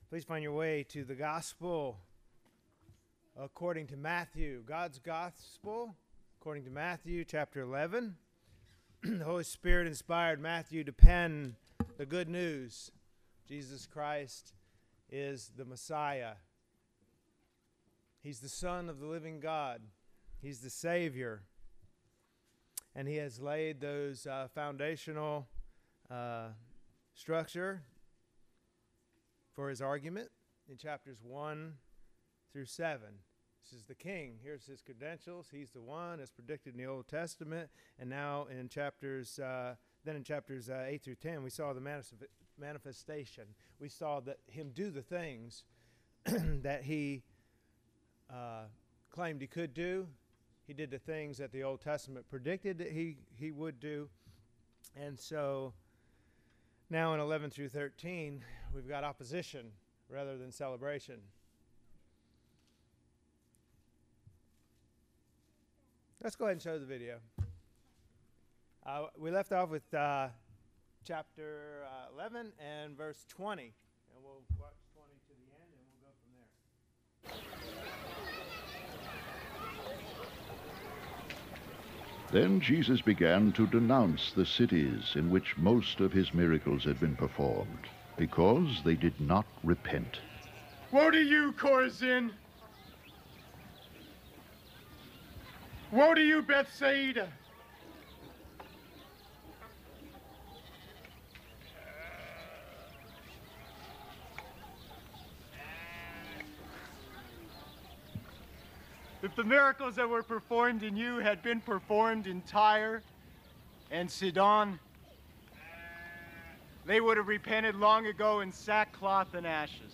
Please find your way to the Gospel according to Matthew. God's Gospel according to Matthew chapter 11. The Holy Spirit inspired Matthew to pen the good news. Jesus Christ is the Messiah. He's the Son of the living God. He's the Savior. And he has laid those foundational structure for his argument in chapters 1 through 7. This is the king. Here's his credentials. He's the one as predicted in the Old Testament. And now in chapters 8 through 10, we saw the manifestation. We saw that him do the things that he claimed he could do. He did the things that the Old Testament predicted that he would do. And so now in 11 through 13, we've got opposition rather than celebration. Let's go ahead and show the video. We left off with chapter 11 and verse 20. And we'll watch 20 to the end and we'll go from there. Then Jesus began to denounce the cities in which most of his miracles had been performed, because they did not repent. Woe to you, Chorazin! Woe to you, Bethsaida! If the miracles that were performed in you had been performed in Tyre and Sidon, they would have repented long ago in sackcloth and ashes.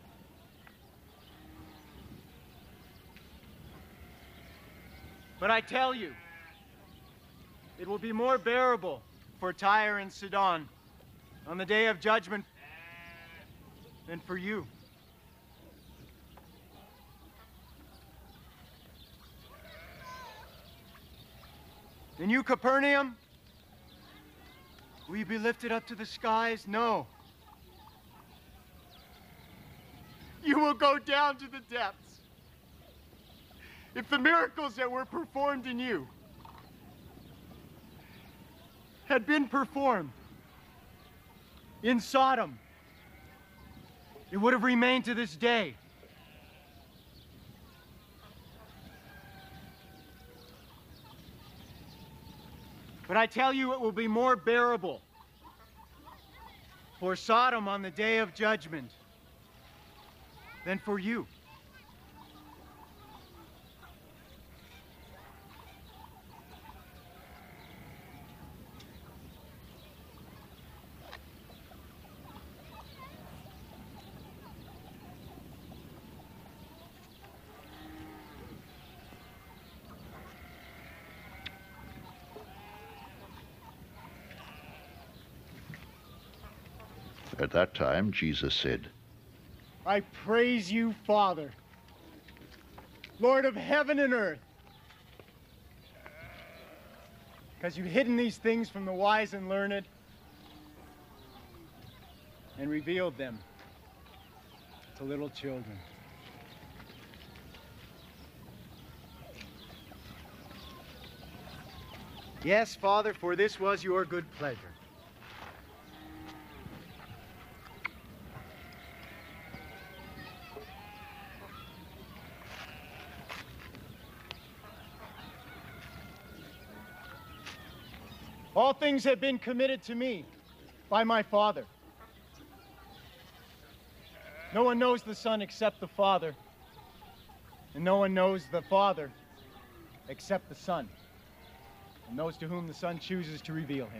But I tell you, it will be more bearable for Tyre and Sidon on the day of judgment than for you. And you, Capernaum, will you be lifted up to the skies? No. You will go down to the depths. If the miracles that were performed in you had been performed in Sodom, it would have remained to this day. But I tell you, it will be more bearable for Sodom on the day of judgment than for you. At that time, Jesus said, I praise you, Father, Lord of heaven and earth, because you've hidden these things from the wise and learned and revealed them to little children. Yes, Father, for this was your good pleasure. All things have been committed to me by my Father. No one knows the Son except the Father, and no one knows the Father except the Son, and those to whom the Son chooses to reveal him.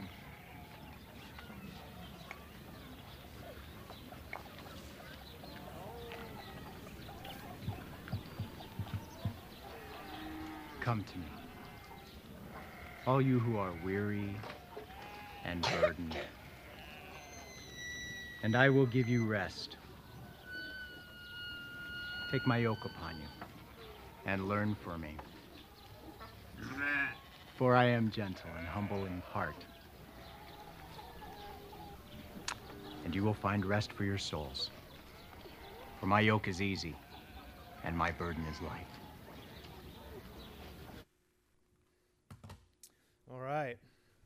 Come to me, all you who are weary and burdened, and I will give you rest. Take my yoke upon you and learn from me, for I am gentle and humble in heart, and you will find rest for your souls. For my yoke is easy, and my burden is light. All right.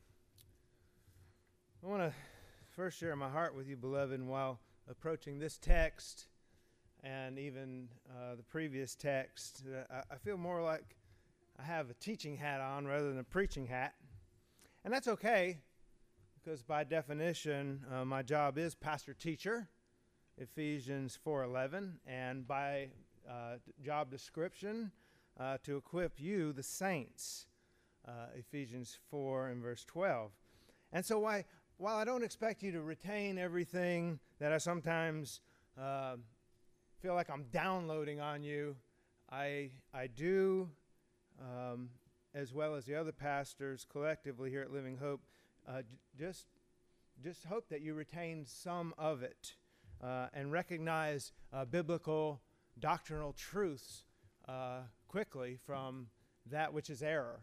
I want to first share my heart with you, beloved, and while approaching this text and even the previous text, I feel more like I have a teaching hat on rather than a preaching hat. And that's okay, because by definition, my job is pastor-teacher, Ephesians 4:11, and by job description, to equip you, the saints, Ephesians 4 and verse 12. And so while I don't expect you to retain everything that I sometimes feel like I'm downloading on you, I do, as well as the other pastors collectively here at Living Hope, just hope that you retain some of it and recognize biblical doctrinal truths quickly from that which is error.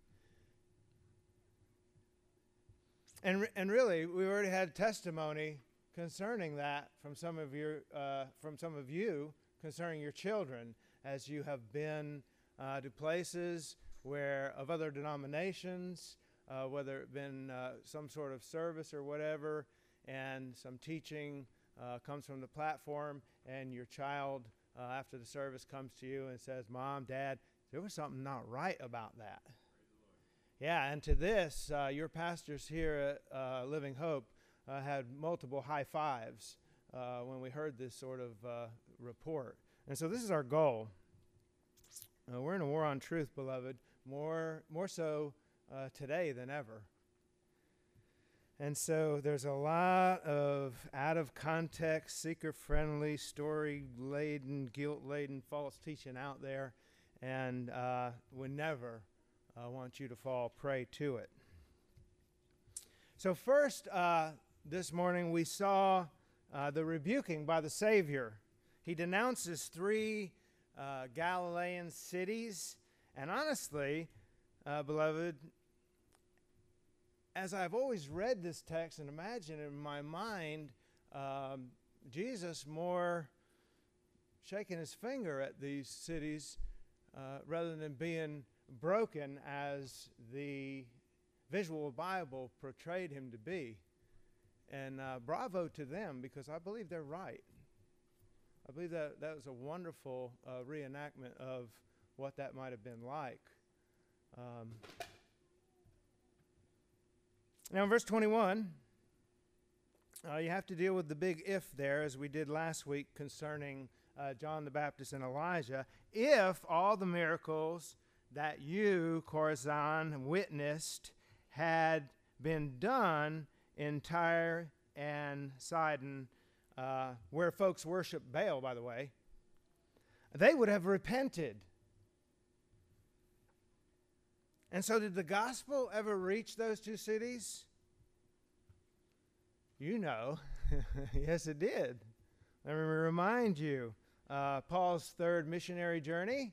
And really, we already had testimony concerning that from some of you concerning your children, as you have been to places where of other denominations, whether it been some sort of service or whatever, and some teaching comes from the platform, and your child after the service comes to you and says, "Mom, Dad, there was something not right about that." Yeah, and to this, your pastors here at Living Hope had multiple high fives when we heard this sort of report. And so this is our goal. We're in a war on truth, beloved, more so today than ever. And so there's a lot of out-of-context, seeker-friendly, story-laden, guilt-laden, false teaching out there, and we never want you to fall prey to it. So first, this morning we saw the rebuking by the Savior. He denounces 3 Galilean cities, and honestly, beloved, as I've always read this text and imagined in my mind, Jesus more shaking his finger at these cities rather than being broken as the visual Bible portrayed him to be. And bravo to them, because I believe they're right. I believe that was a wonderful reenactment of what that might have been like. Now in verse 21, you have to deal with the big if there, as we did last week concerning John the Baptist and Elijah. If all the miracles that you, Chorazin, witnessed had been done in Tyre and Sidon, where folks worship Baal, by the way, they would have repented. And so did the gospel ever reach those 2 cities? You know, yes it did. Let me remind you, Paul's 3rd missionary journey.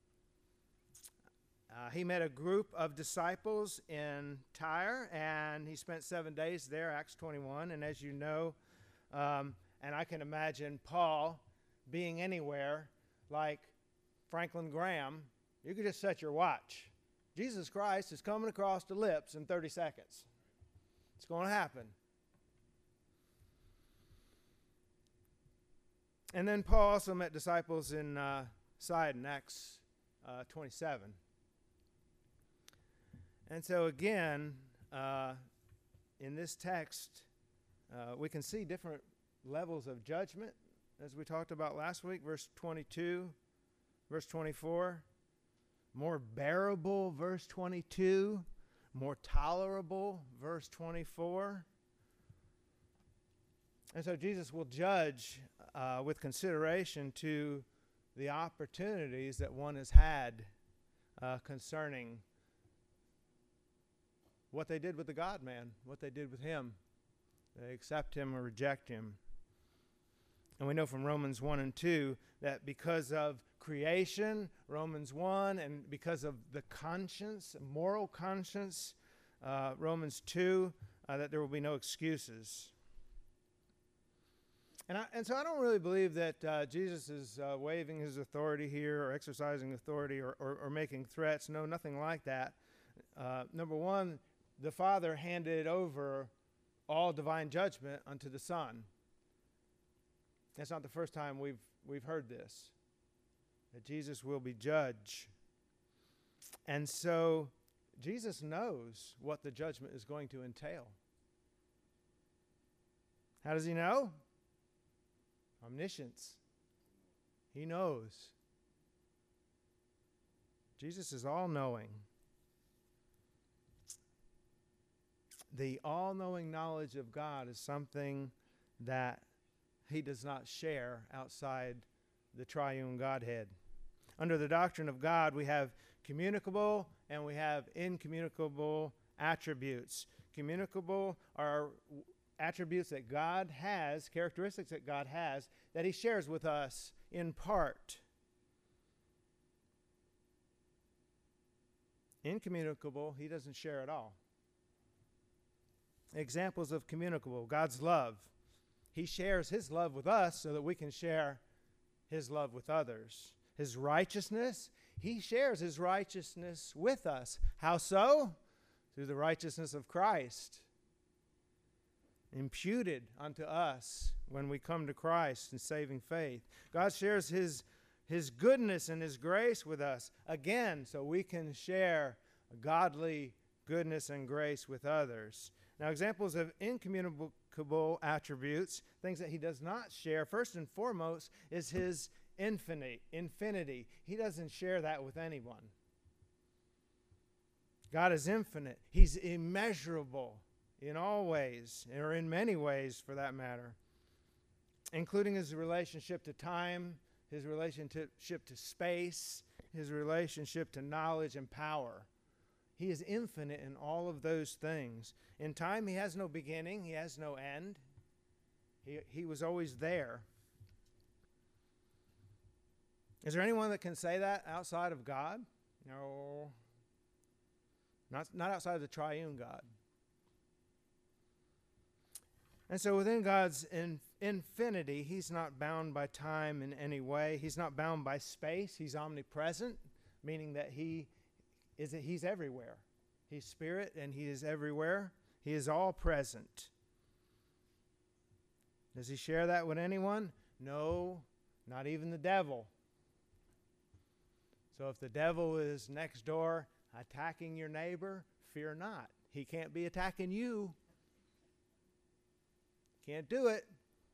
He met a group of disciples in Tyre, and he spent 7 days there, Acts 21. And as you know, and I can imagine Paul being anywhere like Franklin Graham, you could just set your watch. Jesus Christ is coming across the lips in 30 seconds. It's going to happen. And then Paul also met disciples in Sidon, Acts 27. And so again, in this text, we can see different levels of judgment, as we talked about last week, verse 22, verse 24. More bearable, verse 22. More tolerable, verse 24. And so Jesus will judge with consideration to the opportunities that one has had concerning what they did with the God-man, what they did with him. They accept him or reject him. And we know from Romans 1 and 2 that because of creation, Romans 1, and because of the conscience, moral conscience, Romans 2, that there will be no excuses. And so I don't really believe that Jesus is waving his authority here or exercising authority or making threats. No, nothing like that. Number one, the Father handed over all divine judgment unto the Son. That's not the first time we've heard this, that Jesus will be judge. And so Jesus knows what the judgment is going to entail. How does he know? Omniscience. He knows. Jesus is all-knowing. The all-knowing knowledge of God is something that he does not share outside the triune Godhead. Under the doctrine of God, we have communicable and we have incommunicable attributes. Communicable are attributes that God has, characteristics that God has, that he shares with us in part. Incommunicable, he doesn't share at all. Examples of communicable: God's love. He shares his love with us so that we can share his love with others. His righteousness, he shares his righteousness with us. How so? Through the righteousness of Christ, imputed unto us when we come to Christ in saving faith. God shares his goodness and his grace with us, again, so we can share godly goodness and grace with others. Now, examples of incommunicable attributes, things that he does not share, first and foremost, is his infinity. He doesn't share that with anyone. God is infinite. He's immeasurable in all ways, or in many ways for that matter, including his relationship to time, his relationship to space, his relationship to knowledge and power. He is infinite in all of those things. In time, he has no beginning. He has no end. He was always there. Is there anyone that can say that outside of God? No. Not outside of the triune God. And so within God's infinity, he's not bound by time in any way. He's not bound by space. He's omnipresent, meaning that he's everywhere. He's spirit and he is everywhere. He is all present. Does he share that with anyone? No, not even the devil. So if the devil is next door attacking your neighbor, fear not. He can't be attacking you. Can't do it.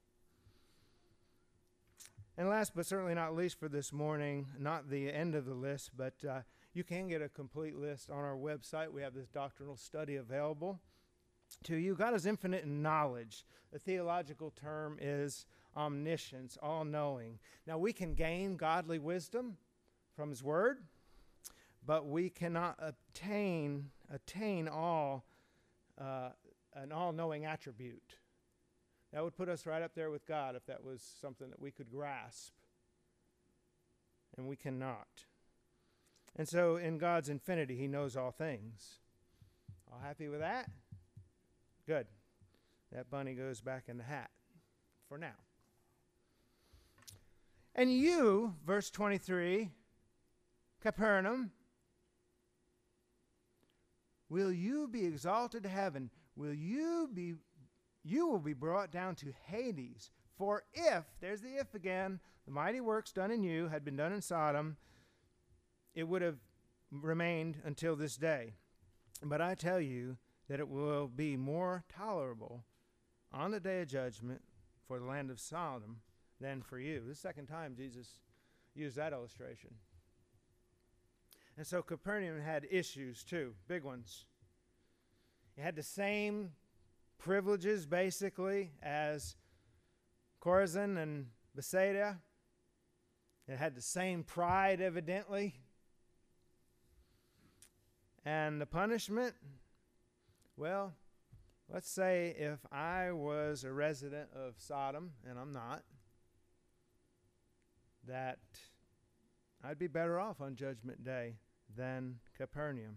And last but certainly not least for this morning, not the end of the list, but you can get a complete list on our website. We have this doctrinal study available to you. God is infinite in knowledge. The theological term is omniscience, all-knowing. Now, we can gain godly wisdom from his word, but we cannot attain an all-knowing attribute. That would put us right up there with God if that was something that we could grasp. And we cannot. And so in God's infinity, he knows all things. All happy with that? Good. That bunny goes back in the hat for now. And you, verse 23, Capernaum, will you be exalted to heaven? You will be brought down to Hades. For if, there's the if again, the mighty works done in you had been done in Sodom, it would have remained until this day. But I tell you that it will be more tolerable on the day of judgment for the land of Sodom than for you. This is the second time Jesus used that illustration. And so Capernaum had issues too, big ones. It had the same privileges, basically, as Chorazin and Bethsaida. It had the same pride, evidently. And the punishment, well, let's say if I was a resident of Sodom, and I'm not, that I'd be better off on Judgment Day than Capernaum.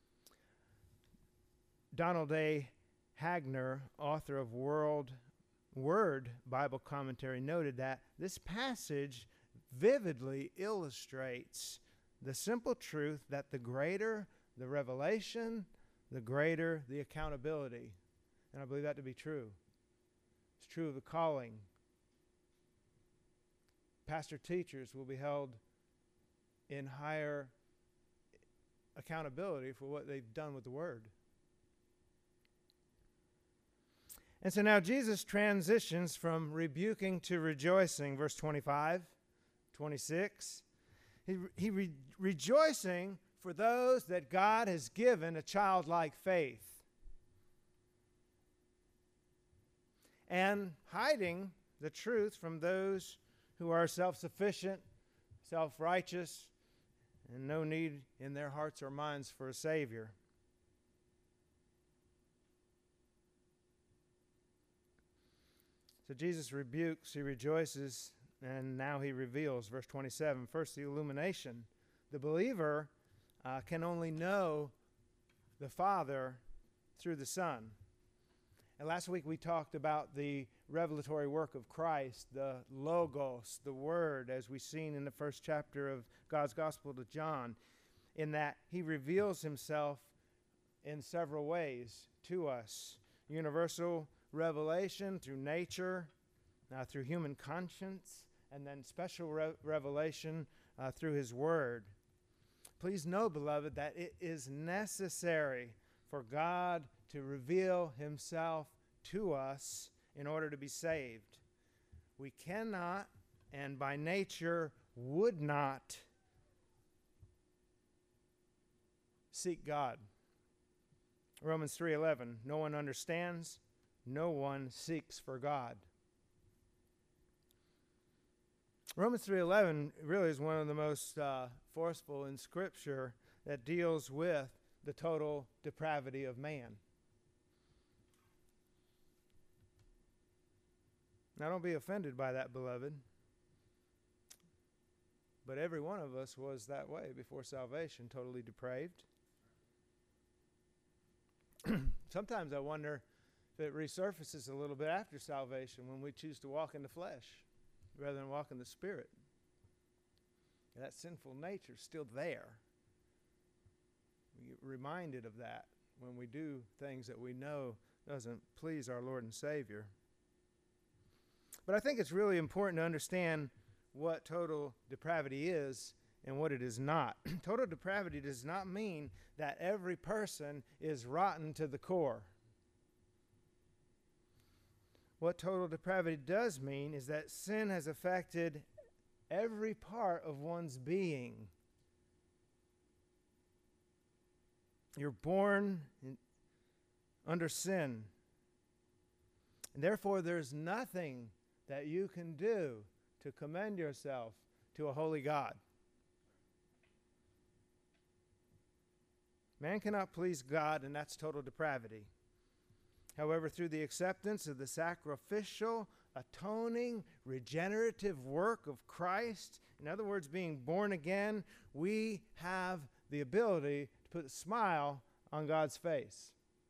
Donald A. Hagner, author of World Word Bible Commentary noted that this passage vividly illustrates the simple truth that the greater the revelation, the greater the accountability. And I believe that to be true. It's true of the calling. Pastor teachers will be held in higher accountability for what they've done with the Word. And so now Jesus transitions from rebuking to rejoicing, verse 25, 26. Rejoicing for those that God has given a childlike faith, and hiding the truth from those who are self-sufficient, self-righteous, and no need in their hearts or minds for a Savior. So Jesus rebukes, he rejoices, and now he reveals. Verse 27, first the illumination. The believer can only know the Father through the Son. And last week we talked about the revelatory work of Christ, the Logos, the Word, as we've seen in the first chapter of God's Gospel to John, in that he reveals himself in several ways to us. Universal revelation through nature, through human conscience, and then special revelation through his Word. Please know, beloved, that it is necessary for God to reveal himself to us in order to be saved. We cannot, and by nature would not, seek God. Romans 3:11, no one understands, no one seeks for God. Romans 3:11 really is one of the most forceful in Scripture that deals with the total depravity of man. Now, don't be offended by that, beloved. But every one of us was that way before salvation, totally depraved. Sometimes I wonder if it resurfaces a little bit after salvation when we choose to walk in the flesh rather than walk in the Spirit. And that sinful nature is still there. We get reminded of that when we do things that we know doesn't please our Lord and Savior. But I think it's really important to understand what total depravity is and what it is not. Total depravity does not mean that every person is rotten to the core. What total depravity does mean is that sin has affected every part of one's being. You're born under sin. And therefore, there's nothing that you can do to commend yourself to a holy God. Man cannot please God, and that's total depravity. However, through the acceptance of the sacrificial, atoning, regenerative work of Christ, in other words, being born again, we have the ability to put a smile on God's face.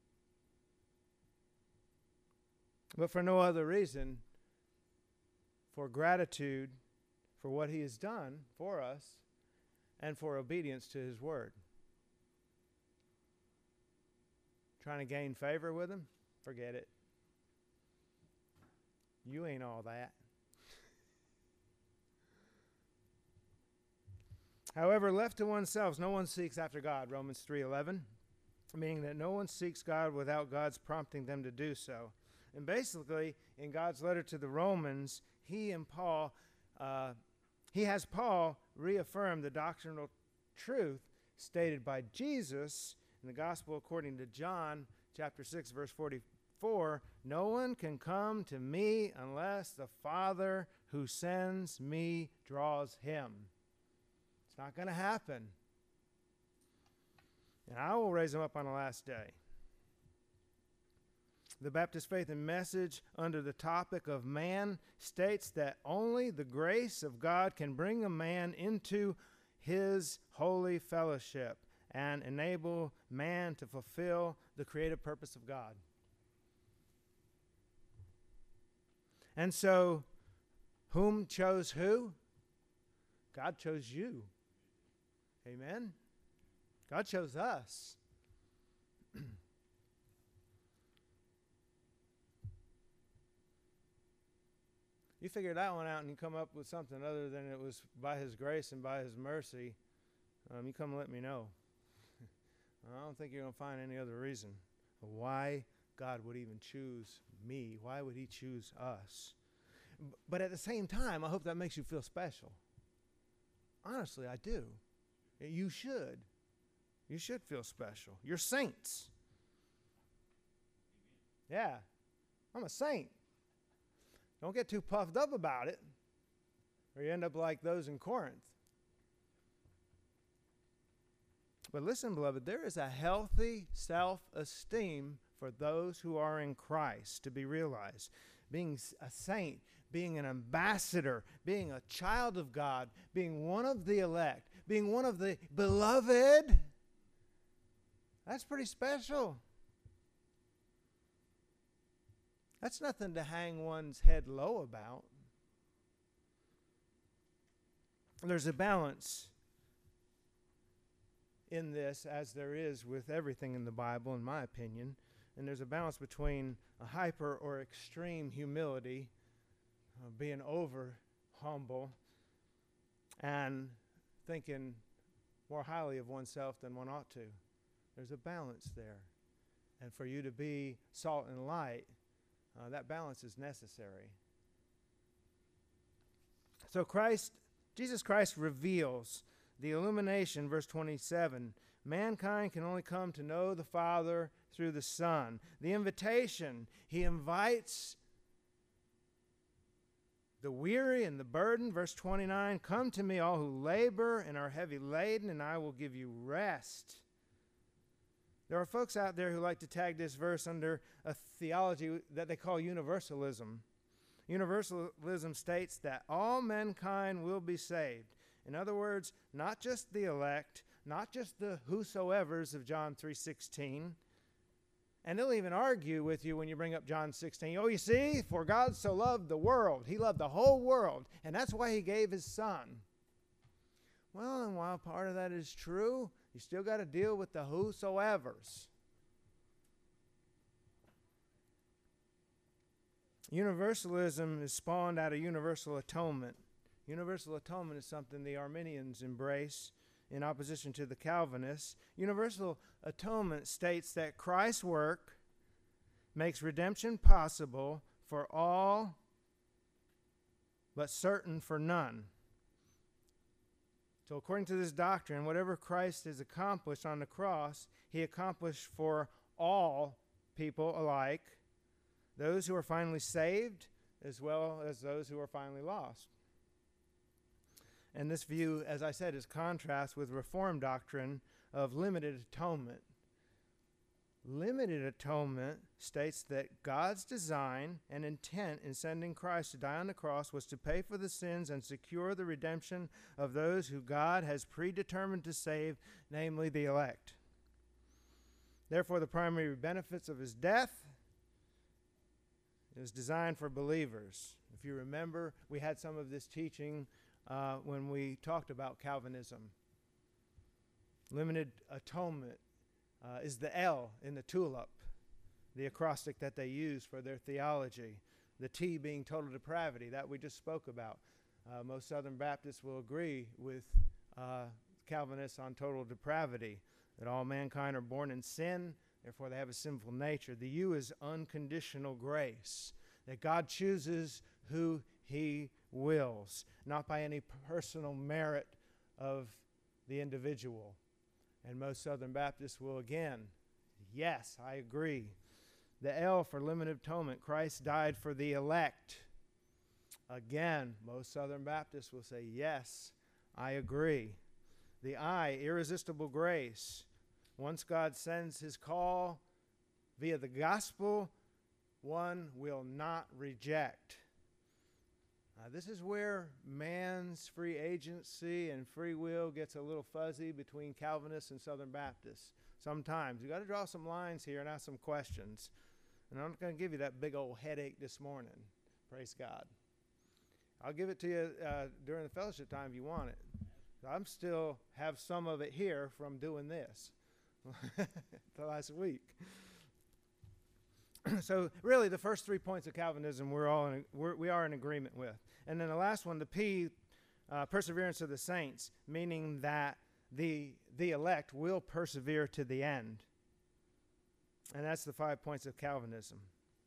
But for no other reason, for gratitude for what he has done for us and for obedience to his word. Trying to gain favor with him? Forget it. You ain't all that. However, left to oneself, no one seeks after God, Romans 3:11, meaning that no one seeks God without God's prompting them to do so. And basically, in God's letter to the Romans, he has Paul reaffirm the doctrinal truth stated by Jesus in the Gospel according to John chapter 6, verse 44. No one can come to me unless the Father who sends me draws him. It's not going to happen. And I will raise him up on the last day. The Baptist Faith and Message, under the topic of man, states that only the grace of God can bring a man into his holy fellowship and enable man to fulfill the creative purpose of God. And so, whom chose who? God chose you. Amen? God chose us. You figure that one out and you come up with something other than it was by His grace and by His mercy, you come and let me know. I don't think you're going to find any other reason why God would even choose me. Why would He choose us? But at the same time, I hope that makes you feel special. Honestly, I do. You should. You should feel special. You're saints. Yeah, I'm a saint. Don't get too puffed up about it, or you end up like those in Corinth. But listen, beloved, there is a healthy self-esteem for those who are in Christ to be realized. Being a saint, being an ambassador, being a child of God, being one of the elect, being one of the beloved, that's pretty special. That's nothing to hang one's head low about. There's a balance in this, as there is with everything in the Bible, in my opinion. And there's a balance between a hyper or extreme humility, being over humble, and thinking more highly of oneself than one ought to. There's a balance there. And for you to be salt and light, that balance is necessary. So Jesus Christ reveals the illumination, verse 27. Mankind can only come to know the Father through the Son. The invitation, He invites the weary and the burdened. Verse 29, come to me all who labor and are heavy laden, and I will give you rest. There are folks out there who like to tag this verse under a theology that they call universalism. Universalism states that all mankind will be saved. In other words, not just the elect, not just the whosoevers of John 3:16. And they'll even argue with you when you bring up John 16. Oh, you see, for God so loved the world. He loved the whole world, and that's why He gave His Son. Well, and while part of that is true, you still got to deal with the whosoevers. Universalism is spawned out of universal atonement. Universal atonement is something the Arminians embrace in opposition to the Calvinists. Universal atonement states that Christ's work makes redemption possible for all, but certain for none. So according to this doctrine, whatever Christ has accomplished on the cross, He accomplished for all people alike, those who are finally saved as well as those who are finally lost. And this view, as I said, is contrast with Reformed doctrine of limited atonement. Limited atonement states that God's design and intent in sending Christ to die on the cross was to pay for the sins and secure the redemption of those who God has predetermined to save, namely the elect. Therefore, the primary benefits of His death is designed for believers. If you remember, we had some of this teaching when we talked about Calvinism. Limited atonement is the L in the tulip, the acrostic that they use for their theology. The T being total depravity, that we just spoke about. Most Southern Baptists will agree with Calvinists on total depravity, that all mankind are born in sin, therefore they have a sinful nature. The U is unconditional grace, that God chooses who He wills, not by any personal merit of the individual. And most Southern Baptists will again, yes, I agree. The L for limited atonement, Christ died for the elect. Again, most Southern Baptists will say, yes, I agree. The I, irresistible grace. Once God sends His call via the gospel, one will not reject. This is where man's free agency and free will gets a little fuzzy between Calvinists and Southern Baptists. Sometimes you got to draw some lines here and ask some questions. And I'm not going to give you that big old headache this morning. Praise God. I'll give it to you during the fellowship time if you want it. I'm still have some of it here from doing this the last week. So really, the first 3 points of Calvinism we are in agreement with. And then the last one, the P, perseverance of the saints, meaning that the elect will persevere to the end. And that's the 5 points of Calvinism.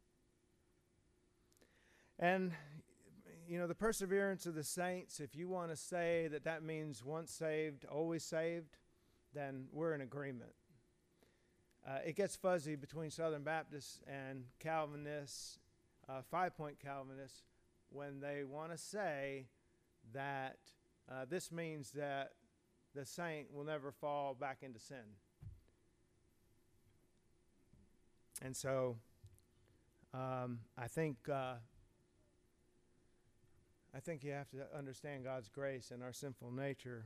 And, the perseverance of the saints, if you want to say that means once saved, always saved, then we're in agreement. It gets fuzzy between Southern Baptists and Calvinists, 5-point Calvinists, when they want to say that this means that the saint will never fall back into sin. And so I think you have to understand God's grace and our sinful nature.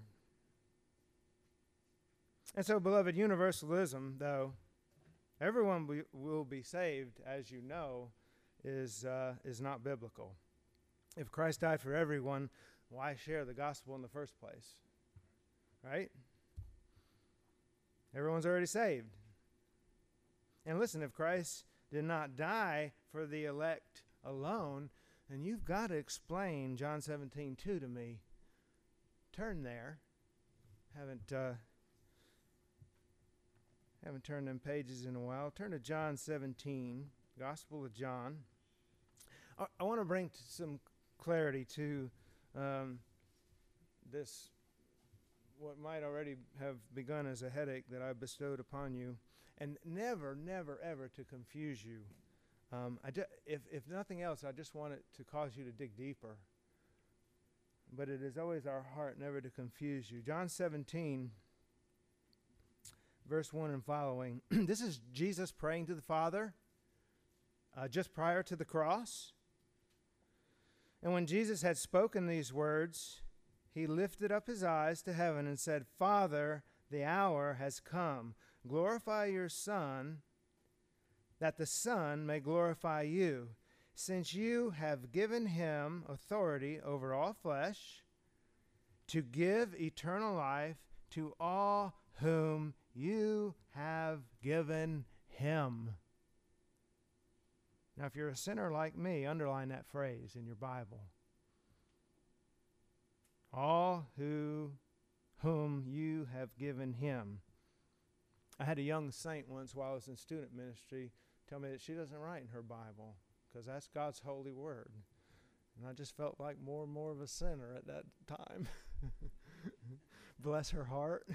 And so, beloved, universalism, though everyone will be saved, as you know, is not biblical. If Christ died for everyone, why share the gospel in the first place? Right? Everyone's already saved. And listen, if Christ did not die for the elect alone, then you've got to explain John 17:2 to me. Turn there. Haven't turned them pages in a while. Turn to John 17, Gospel of John. I want to bring some clarity to this, what might already have begun as a headache that I bestowed upon you, and never, never, ever to confuse you. If nothing else, I just want it to cause you to dig deeper. But it is always our heart never to confuse you. John 17, verse 1 and following. This is Jesus praying to the Father just prior to the cross. And when Jesus had spoken these words, he lifted up his eyes to heaven and said, Father, the hour has come. Glorify your Son, that the Son may glorify you, since you have given him authority over all flesh, to give eternal life to all whom you have given him. Now, if you're a sinner like me, underline that phrase in your Bible. All whom you have given him. I had a young saint once while I was in student ministry tell me that she doesn't write in her Bible because that's God's holy word. And I just felt like more and more of a sinner at that time. Bless her heart.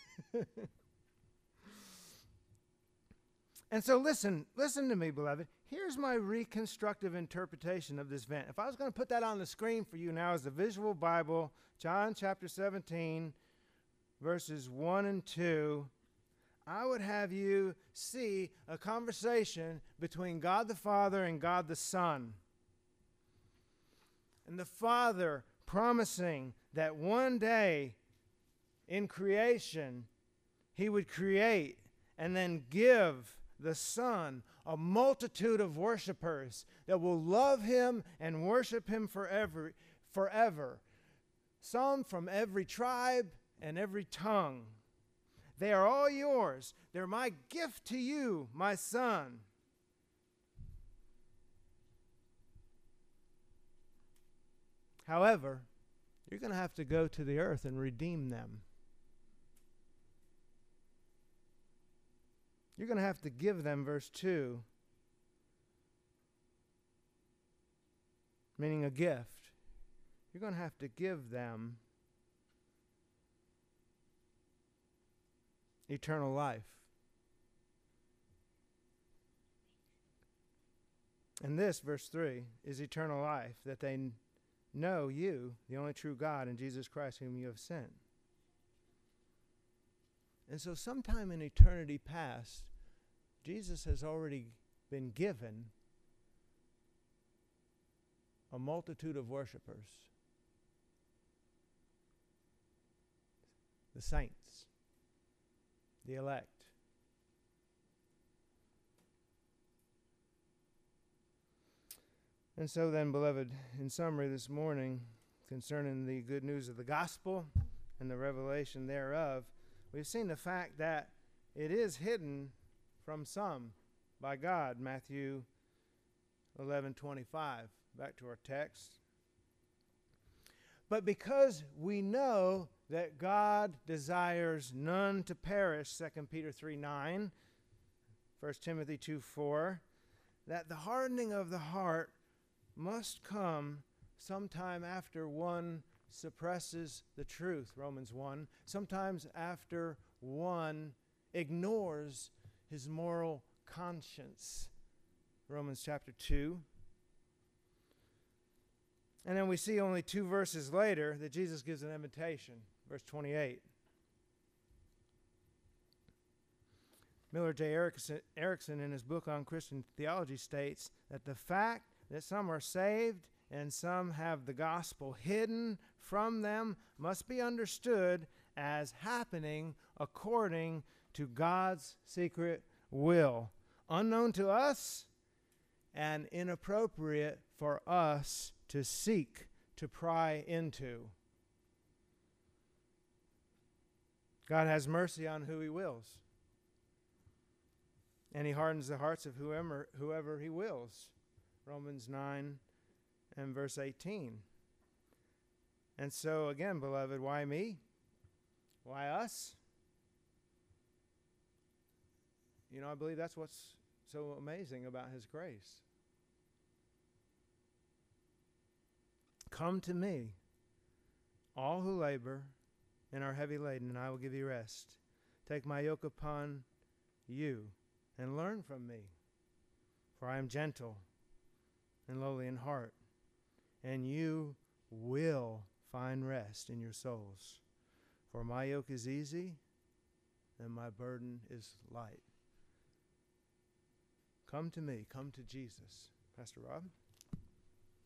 And so listen to me, beloved. Here's my reconstructive interpretation of this event. If I was going to put that on the screen for you now as the visual Bible, John chapter 17, verses 1 and 2, I would have you see a conversation between God the Father and God the Son. And the Father promising that one day in creation he would create and then give the Son a multitude of worshipers that will love him and worship him forever. Some from every tribe and every tongue. They are all yours. They're my gift to you, my son. However, you're going to have to go to the earth and redeem them. You're going to have to give them, verse 2, meaning a gift. You're going to have to give them eternal life. And this, verse 3, is eternal life, that they know you, the only true God, and Jesus Christ whom you have sent. And so sometime in eternity past, Jesus has already been given a multitude of worshipers. The saints, the elect. And so then, beloved, in summary this morning, concerning the good news of the gospel and the revelation thereof, we've seen the fact that it is hidden from some by God. Matthew 11:25. Back to our text. But because we know that God desires none to perish, 2 Peter 3:9, 1 Timothy 2:4, that the hardening of the heart must come sometime after one suppresses the truth, Romans 1, sometimes after one ignores his moral conscience, Romans chapter 2. And then we see only 2 verses later that Jesus gives an invitation, verse 28. Miller J. Erickson, in his book on Christian theology, states that the fact that some are saved and some have the gospel hidden from them must be understood as happening according to God's secret will, unknown to us and inappropriate for us to seek to pry into. God has mercy on who he wills, and he hardens the hearts of whoever he wills. Romans 9 and verse 18. And so again, beloved, why me? Why us? You know, I believe that's what's so amazing about his grace. Come to me, all who labor and are heavy laden, and I will give you rest. Take my yoke upon you and learn from me, for I am gentle and lowly in heart, and you will find rest in your souls. For my yoke is easy and my burden is light. Come to me, come to Jesus. Pastor Rob?